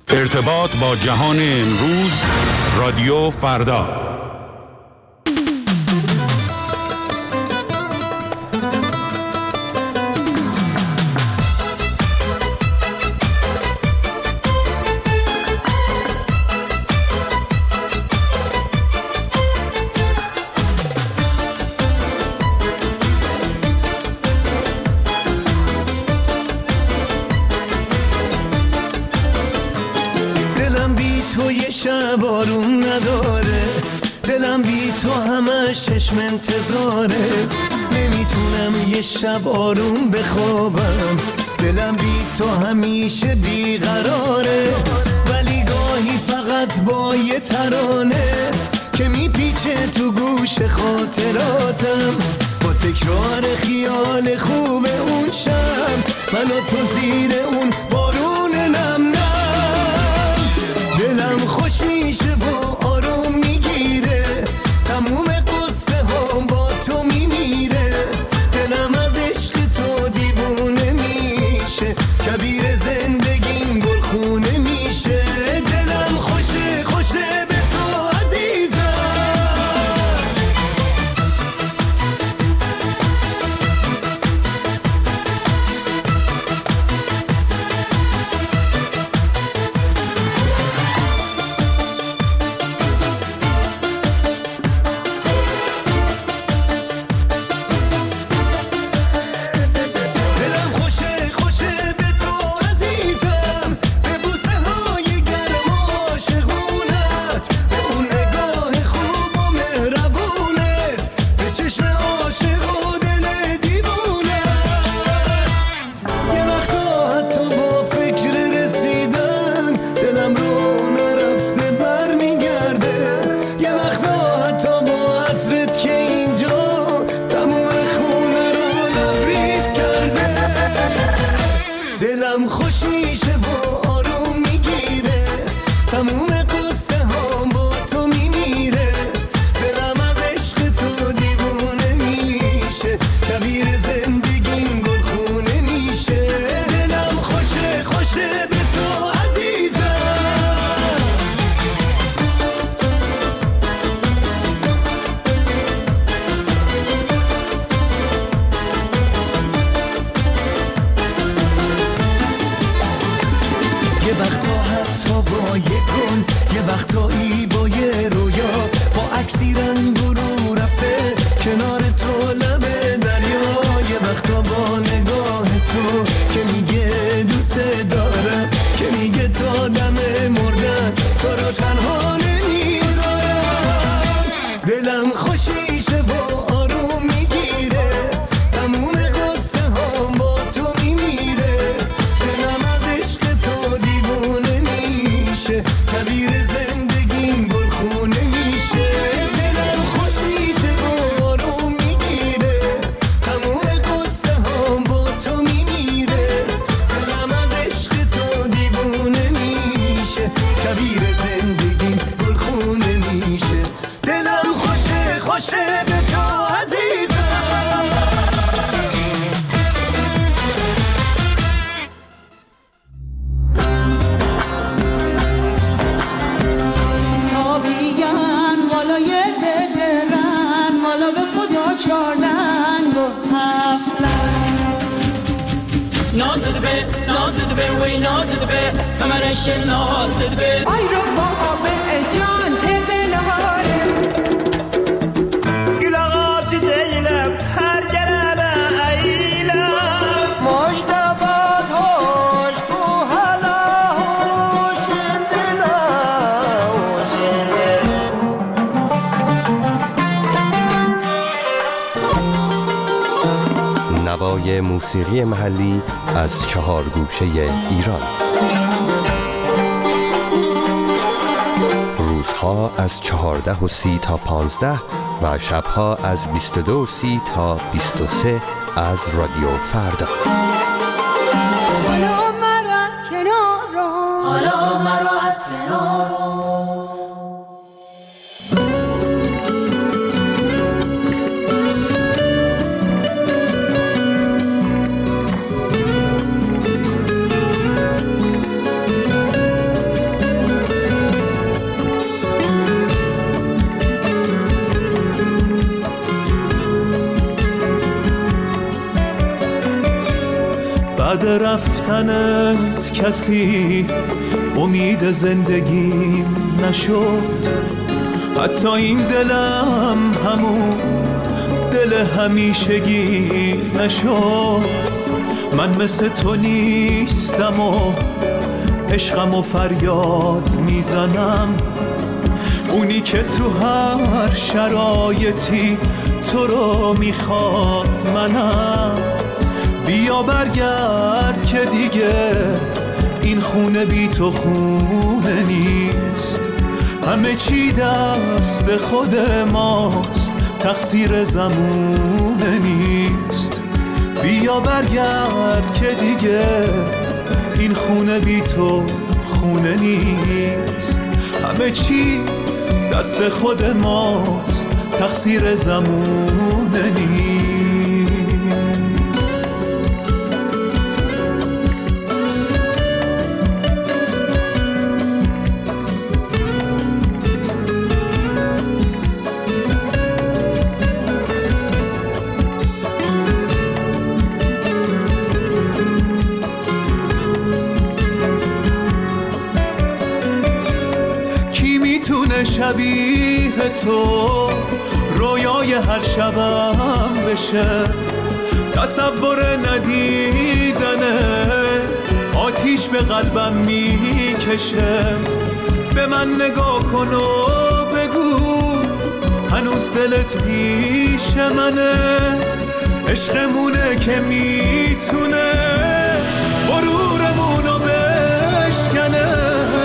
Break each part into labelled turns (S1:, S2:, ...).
S1: ارتباط با جهان امروز، رادیو فردا.
S2: بارون نداره، دلم بی تو همش چشم انتظاره، نمیتونم یه شب آروم بخوابم، دلم بی تو همیشه بیقراره، ولی گاهی فقط با یه ترانه که میپیچه تو گوش خاطراتم، با تکرار خیال خوب اون شب، من و تو زیر اون بارون نم نم، دلم خوش میشه و آروم میگیره، تموم قصه ها با تو میمیره، دلم از عشق تو دیوونه میشه، کبیر زندگیم گلخونه میشه، دلم خوشه خوشه به تو عزیزم.
S3: نوای موسیقی محلی از 4 گوشه ایران. روزها از 14:30 تا 15 و شبها از 22:30 تا 23 از رادیو فردا.
S4: حالا مرا از کنار رو، حالا مرا از کنار رو.
S2: بعد رفتنت کسی امید زندگیم نشد. حتی این دلم همون دل همیشگی نشد. من مثل تو نیستم و عشقم و فریاد میزنم. اونی که تو هر شرایطی تو رو میخواد منم. بیا برگرد که دیگه این خونه بی تو خونه نیست. همه چی دست خود ماست، تقصیر زمونه نیست. بیا برگرد که دیگه این خونه بی تو خونه نیست. همه چی دست خود ماست، تقصیر زمونه نیست. شبیه تو رویای هر شبم بشه. تصور ندیدنت آتیش به قلبم میکشه. به من نگاه کن و بگو هنوز دلت پیش منه. عشقمونه که میتونه غرورمونو بشکنه.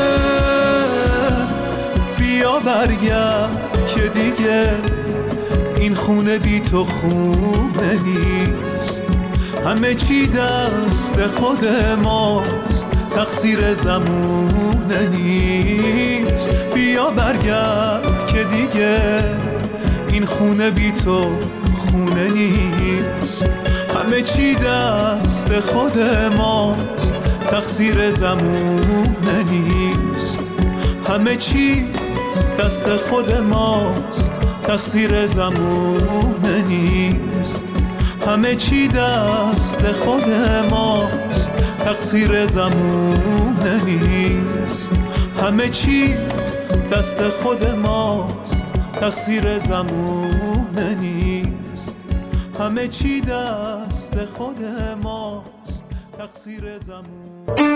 S2: بیا برگرد که دیگه این خونه بی تو خونه نیست. همه چی دست خود ماست، تقصیر زمونه نیست. بیا برگرد که دیگه این خونه بی تو خونه نیست. همه چی دست خود ماست، تقصیر زمونه نیست. همه چی دست خود ماست، تقصیر زمونه نیست. همه چی دست خود ماست، تقصیر زمونه نیست. همه چی دست خود ماست، تقصیر زمونه نیست. همه چی دست خود ماست، تقصیر زمونه.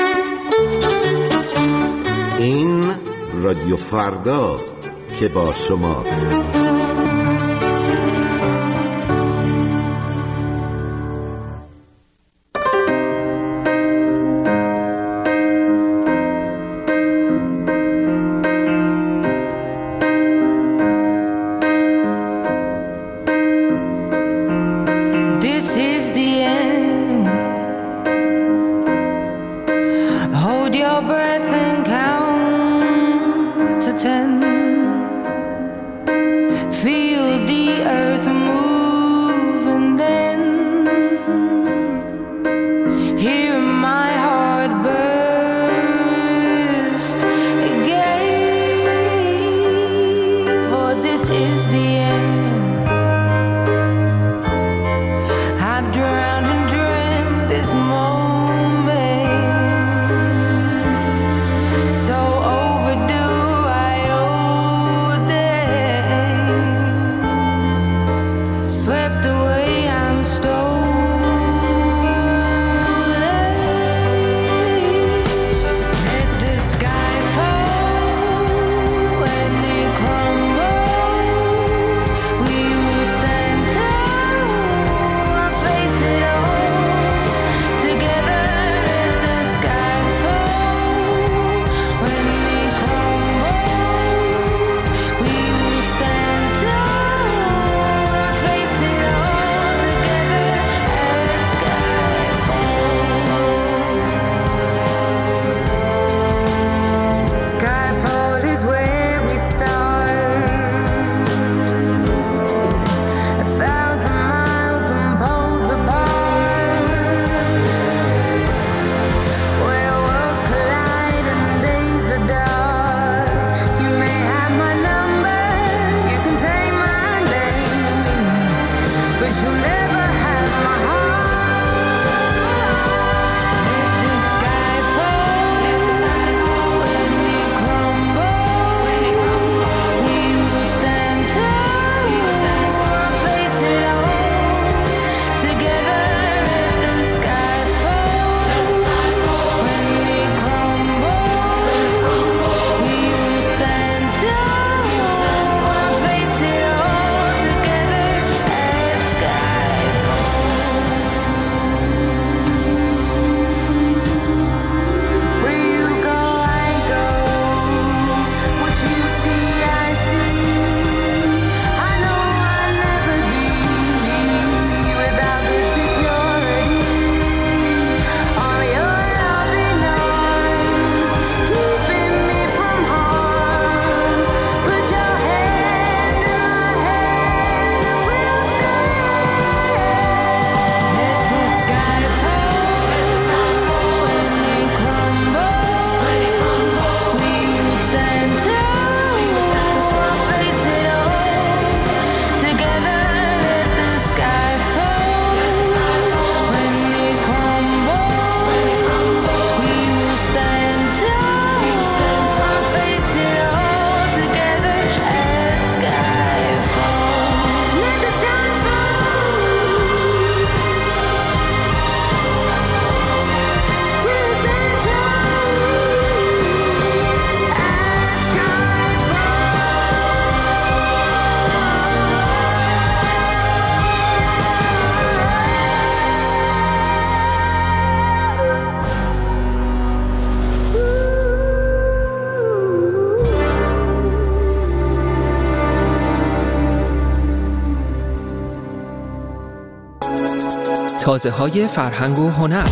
S5: این رادیو فرداست که با شماست.
S4: So overdue, I owe
S6: تازه‌های فرهنگ و هنر.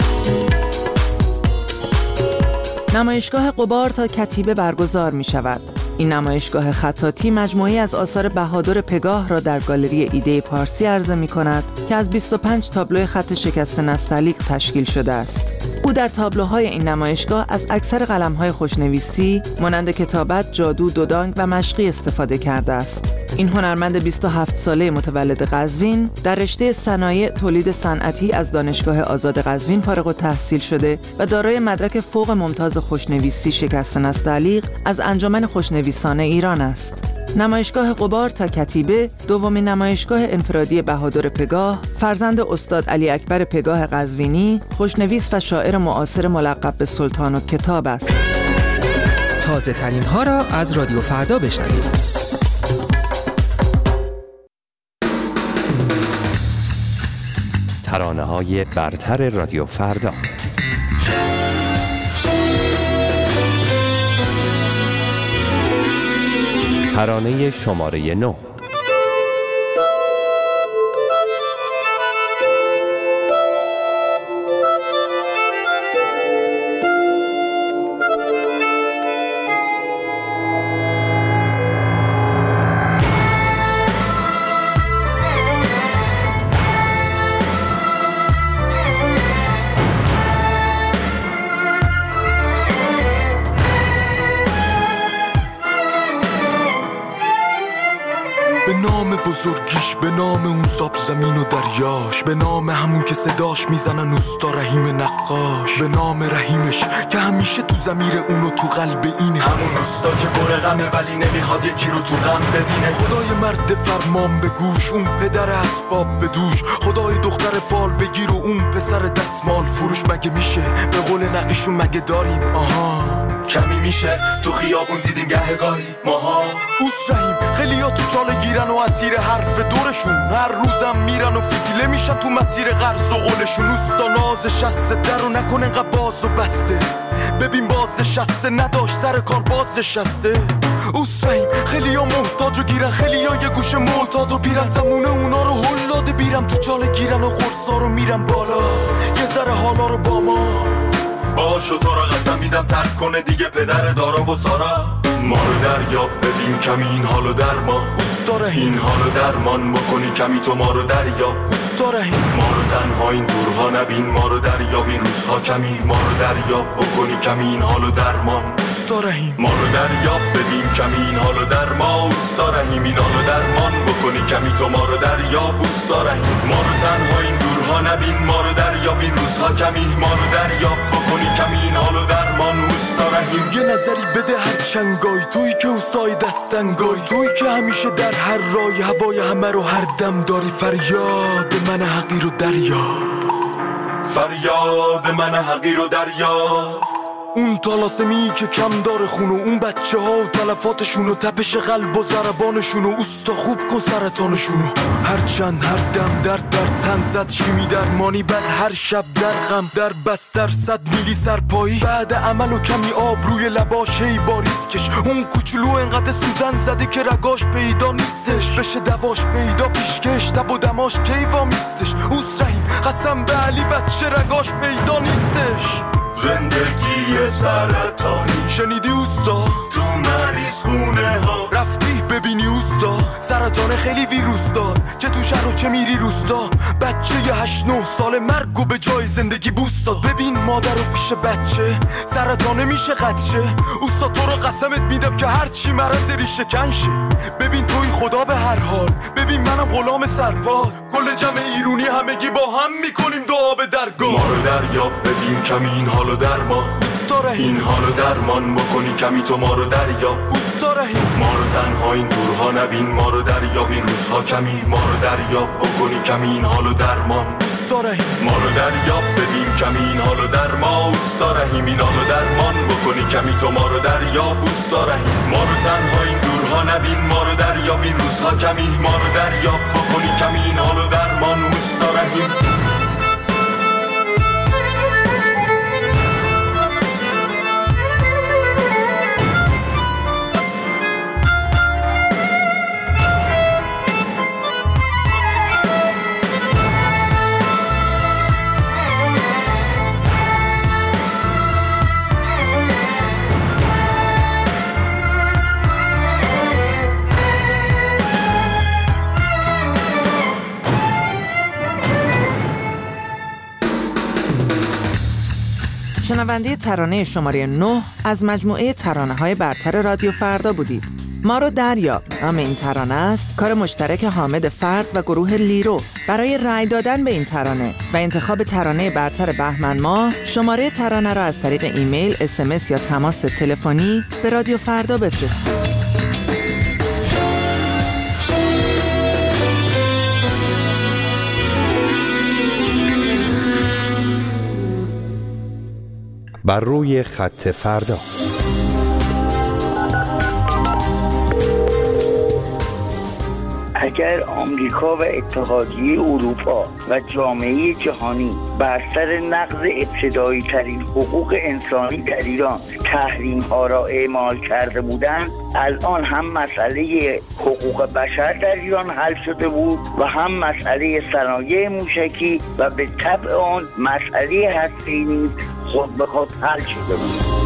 S7: نمایشگاه غبار تا کتیبه برگزار می شود. این نمایشگاه خطاطی مجموعی از آثار بهادر پگاه را در گالری ایده پارسی عرضه می کند که از 25 تابلو خط شکست نستعلیق تشکیل شده است. او در تابلوهای این نمایشگاه از اکثر قلم‌های خوشنویسی مانند کتابت، جادو، دودانگ و مشقی استفاده کرده است. این هنرمند 27 ساله متولد قزوین در رشته صنایع تولید صنعتی از دانشگاه آزاد قزوین فارغ التحصیل شده و دارای مدرک فوق ممتاز خوشنویسی شکست نستعلیق از انجمن خوشنویسان ایران است. نمایشگاه غبار تا کتیبه دومین نمایشگاه انفرادی بهادر پگاه، فرزند استاد علی اکبر پگاه قزوینی، خوشنویس و شاعر معاصر ملقب به سلطان و کتاب است.
S6: تازه ترین ها را از رادیو فردا بشنوید.
S3: ترانه‌های برتر رادیو فردا. ترانه شماره 9.
S8: بزرگیش، به نام اون زاب زمین و دریاش، به نام همون که صداش میزنن اوستا رحیم نقاش، به نام رحیمش که همیشه تو ضمیر اونو تو قلب این همون اوستا که پر غمه ولی نمیخواد یکی رو تو غم ببینه. خدای مرد فرمان به گوش، اون پدر اسباب به دوش، خدای دختر فال بگیر و اون پسر دستمال فروش. مگه میشه به قول نقیشون مگه داریم آها کمی میشه تو خیابون دیدیم گهگاهی ماها. اوس رحیم خیلیا تو چاله گیرن و اسیر حرف دورشون، هر روزم میرن و فتیله میشن تو مسیر قرض و قولشون. اوستا نازش شسته درو نکن انقدر باز و بسته، ببین باز شسته نداشت سر کار باز شسته. اوس رحیم خیلیا محتاج و گیرن، خیلیا یه گوش معتاد و بیرن، زمونه اونا رو هل داده بیرم تو چاله گیرن و خورسا رو میرن بالا یه ذره حالا رو با ما باشو. تو را قسم میدم ترک کنه دیگه پدر دارا و سارا. ما رو دریاب ببین کمی این حالو در ما اوستا رحیم، این حالو درمان بکنی کمی تو ما رو دریاب اوستا رحیم. ما رو تنها این دورها نبین، ما رو دریاب این روزها کمی، ما رو دریاب بکنی کمی این حالو درمان اوستا رحیم. ما رو دریاب ببین کمی این حالو در ما اوستا رحیم، این حالو درمان بکنی کمی تو ما رو دریاب اوستا رحیم. ما رو تنها این دورها نبین، ما رو دریاب این روزها کمی، ما رو دریاب بکنی کمی این حالو درمان اوستا رحیم. یه نظری بده هر چنگای تویی که اوستای دستنگای، تویی که همیشه در هر رای هوای همه رو هر دم داری. فریاد من حقیر و دریاب، فریاد من حقیر و دریاب. اون طلاسمی که کم داره خونو، اون بچه ها و تلفاتشونو، تپش قلب و ضربانشونو، اوستا خوب کن سرطانشونو. هر چند هر دم در تن زد شیمی درمانی، بعد هر شب در غم در بستر 100 میلی سرپایی. بعد عمل و کمی آب روی لباش هی باریس کش، اون کوچولو انقدر سوزن زده که رگاش پیدا نیستش، بشه دواش پیدا پیشکش تب و دماش کیوا میستش. اوس رحیم قسم به علی بچه رگاش پیدا نیستش. زندگی سرطانی شنیدی اوستا؟ تو مریض خونه ها رفتی ببینی اوستا؟ سرطان خیلی ویروس دار، چه تو شهر و چه میری روستا. بچه 8-9 ساله مرگو به جای زندگی بوست داد. ببین مادر رو پیش بچه سرطانه میشه قدشه. اوستا تو رو قسمت میدم که هرچی مرض ریشه کنشه. ببین توی خدا به هر حال، ببین منم غلام سرپال. کل جمع ایرونی همگی با هم میکنیم دعا به درگاه. ما رو دریاب ببین کمی این حالو در ما اوستا رحیم، این حالو درمان بکنی کمی تو ما رو دریاب اوستا رحیم. ما رو تنها این دورها نبین، ما رو دریاب این روزها کمی، ما رو دریاب بکنی کمی این حالو درمان اوستا رحیم. ما رو دریاب ببین کمی این حالو در ما اوستا رحیم، این حالو درمان بکنی کمی تو ما رو دریاب اوستا رحیم. ما رو تنها این دورها نبین، ما رو دریاب این روزها کمی، ما رو دریاب بکنی کمی این حالو درمان اوستا رحیم.
S7: شنونده ترانه شماره 9 از مجموعه ترانه‌های برتر رادیو فردا بودید. ما رو دریاب نام این ترانه است، کار مشترک حامد فرد و گروه لیرو. برای رأی دادن به این ترانه و انتخاب ترانه برتر بهمن ماه، شماره ترانه را از طریق ایمیل، SMS یا تماس تلفنی به رادیو فردا بفرستید.
S3: بر روی خط فردا.
S9: اگر آمریکا و اتحادیه اروپا و جامعه جهانی بر سر نقض ابتدایی ترین حقوق انسانی در ایران تحریم ها را اعمال کرده بودند، الان هم مسئله حقوق بشر در ایران حل شده بود و هم مسئله صنایع موشکی و به طبع آن مسئله هسته‌ای نیز خود به خود حل شده بود.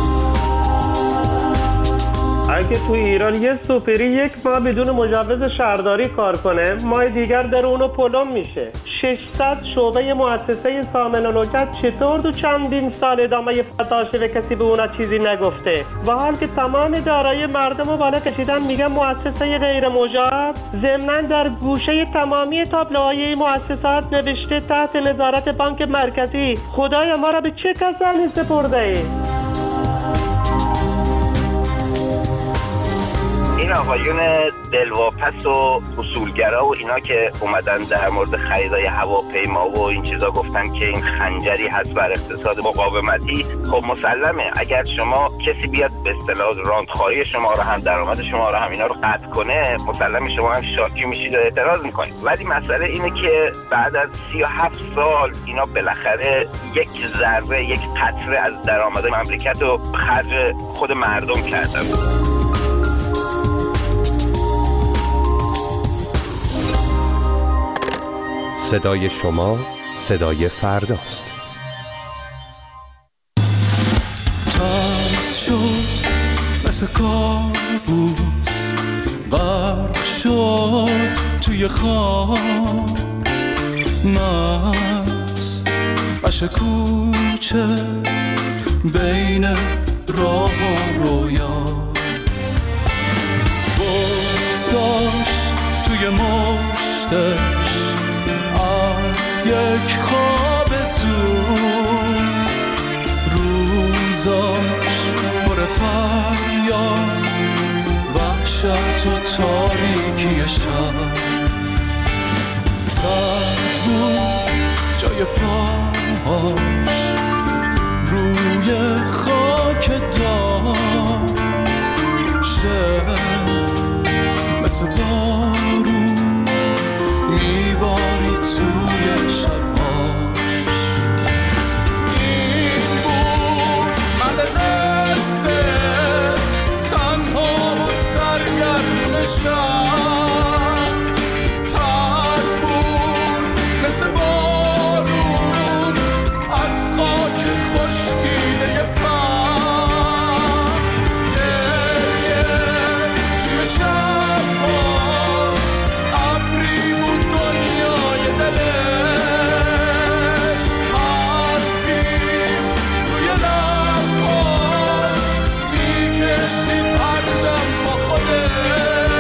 S10: اگه تو ایران یه سوپری یک ماه بدون مجوز شهرداری کار کنه، ماه دیگر در اونو پلم میشه. 600 شعبه مؤسسه سامن و نوکت چطور دو چندین سال ادامه داشته و کسی به اونا چیزی نگفته؟ و حال که تمام دارایی مردم رو بالا کشیدن میگن مؤسسه غیر مجاز، ضمناً در گوشه تمامی تابلوهای مؤسسات نوشته تحت نظارت بانک مرکزی. خدایا ما را به چه کسانی سپرده ای؟
S11: این آقایون دلواپس و اصولگرا و اینا که اومدن در مورد خریدای هواپیما و این چیزا گفتن که این خنجری هست بر اقتصاد مقاومتی، خب مسلمه اگر شما کسی بیاد به اصطلاح راندخواری شما رو هم درآمد شما رو هم اینا رو قطع کنه، مسلمه شما هم شاکی میشید و اعتراض میکنید. ولی مسئله اینه که بعد از 37 سال اینا بالاخره یک ذره، یک قطره از درآمد مملکت رو خرج خود مردم کردن.
S3: صدای شما صدای فرداست.
S2: تاز شد مثل کابوس، غرق شد توی خواب، مست بشه کوچه بین راه و رویا، بغض داشت توی مشتش یک خواب تو، روزاش پر فریاد، وحشت و تاریکی شب، سرد بود جای پاهاش روی خاک دار، شب مثل بارون میباری توی شباش. این بود مدرسه تنها و سرگرم شب، تر بود مثل بارون از خاک خشکیده فهم، گریه توی شباش ابری بود دنیای دلش، حرفی روی لباش میکشید هر دم با خودش.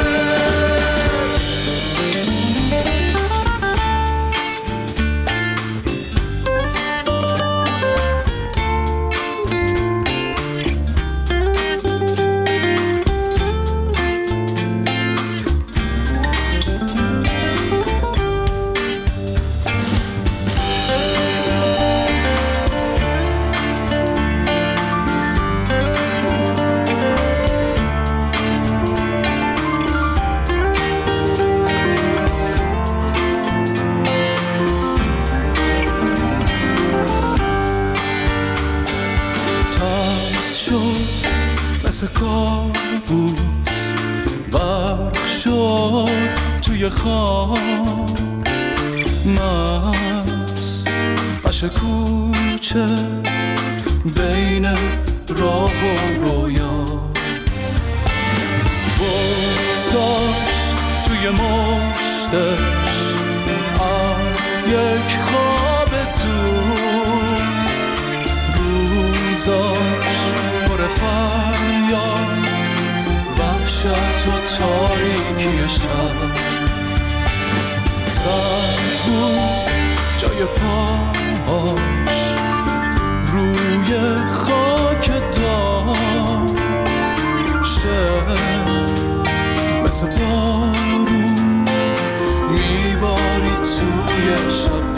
S2: مثل کابوس غرق شد توی خواب، مست بشه کوچه بین راه و رویا، بغض داشت توی مشتش از یک خواب تو، روزا
S12: پر فریاد، وحشت و تاریکی شب. سرد بود جای پاهاش روی خاک داشت، مثل بارون میباری توی شبهاش.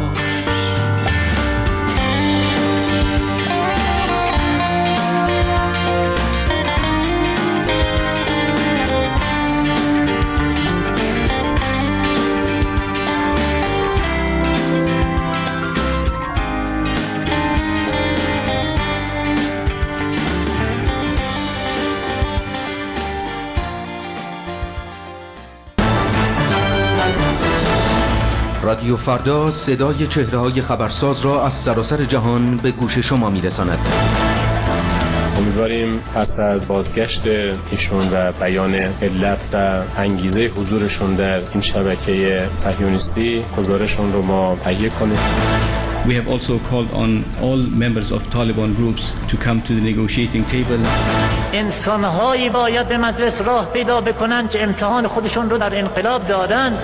S13: رادیو فردا صدای چهره‌های خبرساز را از سراسر جهان به گوش شما می‌رساند.
S14: امیدواریم پس از بازگشت ایشون و بیان علت و انگیزه حضورشون در این شبکه صهیونیستی گزارشون رو ما تهیه کنیم.
S15: We have also called on all members of Taliban groups to come to the negotiating table.
S16: انسان‌هایی باید به مجلس راه پیدا بکنن که امتحان خودشون رو در انقلاب دادن.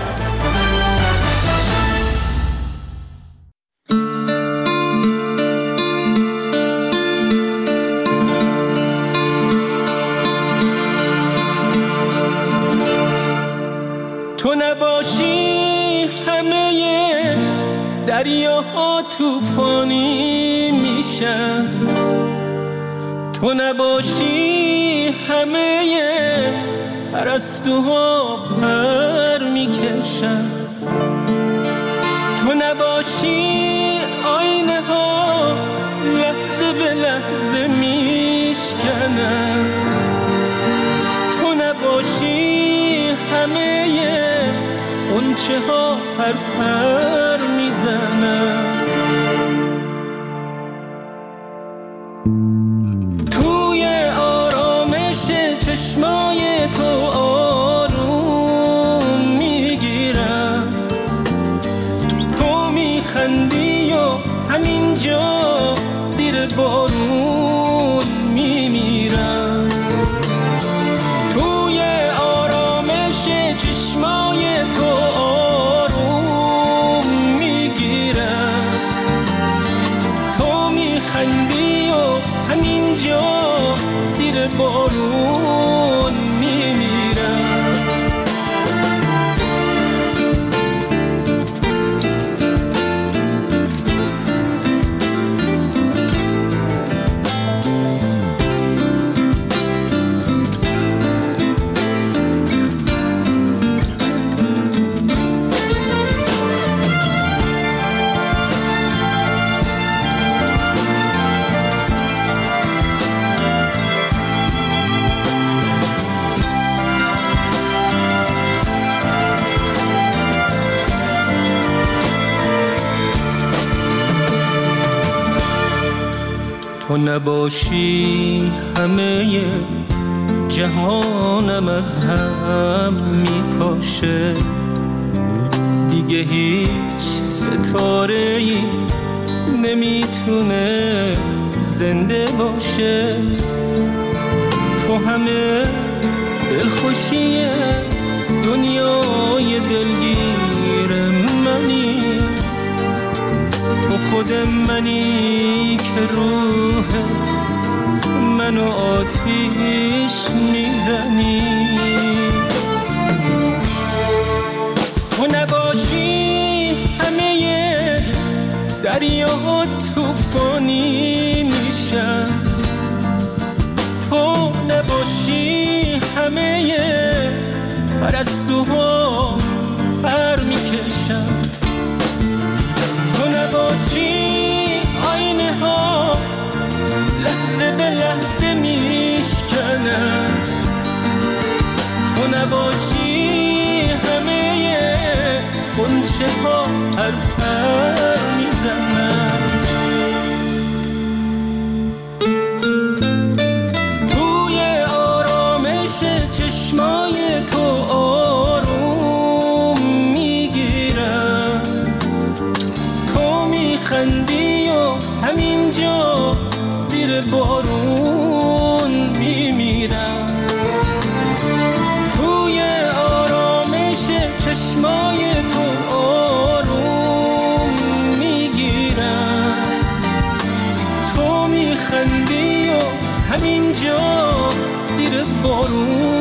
S17: تو نباشی همه دریاها طوفانی میشن، تو نباشی همه پرستوها پر میکشن، تو نباشی آینه ها لحظه به لحظه میشکنن، تو نباشی همه غنچه ها پر پر میزنن. توی آرامش چشمای تو آروم میگیرم، تو میخندی و همینجا زیر بارون میمیرم. توی آرامش چشمای تو آروم میگیرم، تو میخندی و همینجا زیر بارون میمیرم. تو نباشی همه جهانم از هم میپاشه، دیگه هیچ ستاره‌ای نمیتونه زنده باشه. تو همه دلخوشی دنیای دلگیر منی، تو خود منی که روح منو آتیش میزنی. تو نباشی همه دریا طوفانی میشن، تو نباشی همه پرستوها پر میکشن، تو نباشی آینه ها لحظه به لحظه میشکنن، تو نباشی همه غنچه ها پر پر میزنن. توی آرامش چشمای تو آروم میگیرم، تو میخندی و همینجا زیر بارون میمیرم، توی آرامش چشمای تو آروم میگیرم. تو میخندی و همینجا زیر بارون